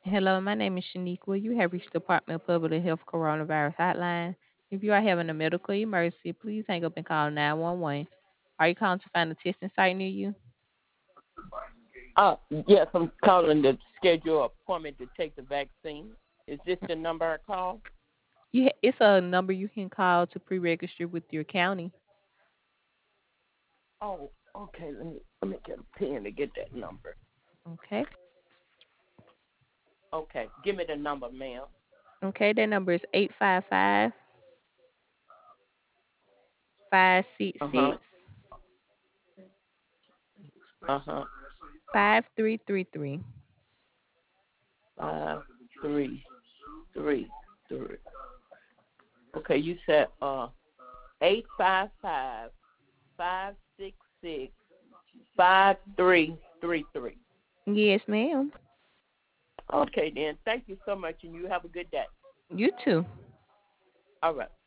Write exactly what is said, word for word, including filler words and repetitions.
Hello, my name is Shaniqua. You have reached the Department of Public Health Coronavirus Hotline. If you are having a medical emergency, please hang up and call nine one one. Are you calling to find a testing site near you? Uh, yes, I'm calling to schedule an appointment to take the vaccine. Is this the number I call? You ha- it's a number you can call to pre-register with your county. Oh, okay. Let me let me get a pen to get that number. Okay. Okay, give me the number, ma'am. Okay, that number is eight five five, five six Uh huh. six, Uh huh. five three three three. Five three three three. Okay, you said uh eight five five five six six five three three three. Yes, ma'am. Okay, then. Thank you so much, and you have a good day. You too. All right.